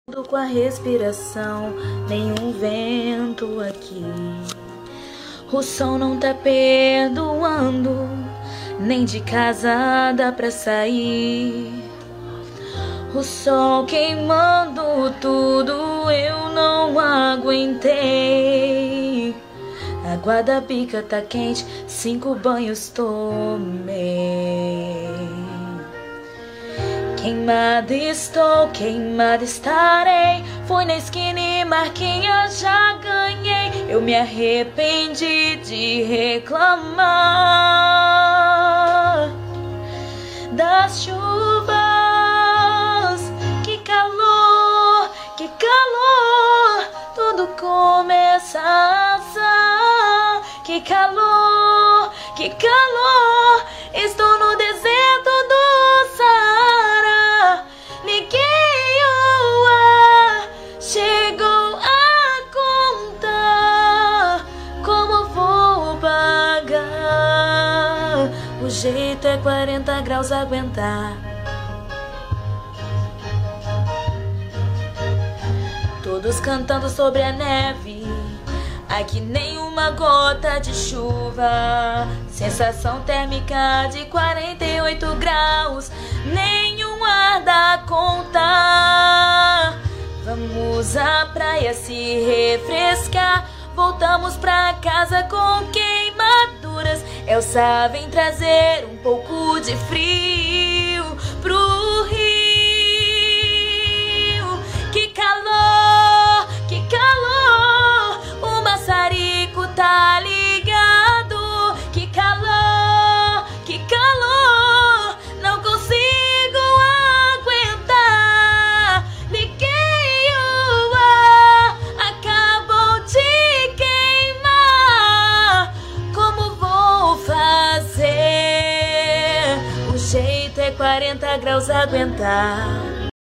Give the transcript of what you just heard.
Com a respiração, nenhum vento aqui. O sol não tá perdoando, nem de casa dá pra sair. O sol queimando tudo, eu não aguentei. A água da bica tá quente, 5 banhos tomei. Queimada estou, queimada estarei. Fui na esquina e Marquinha já ganhei. Eu me arrependi de reclamar das chuvas. Que calor, que calor. Tudo começa a assar. Que calor, que calor. Estou no deserto do Saara. Liguei o ar, chegou a conta. Como vou pagar? O jeito é 40 graus aguentar. Todos cantando sobre a neve. Aqui nenhuma gota de chuva. Sensação térmica de 48 graus. Nenhum ar dá conta. Vamos à praia se refrescar. Voltamos pra casa com queimaduras. Elsa vem trazer um pouco de frio pro Rio. Que calor, que calor. O maçarico tá ligado. Que calor, que calor. Não consigo aguentar. Liguei o ar, acabou de queimar. Como vou fazer? O jeito é 40 graus aguentar.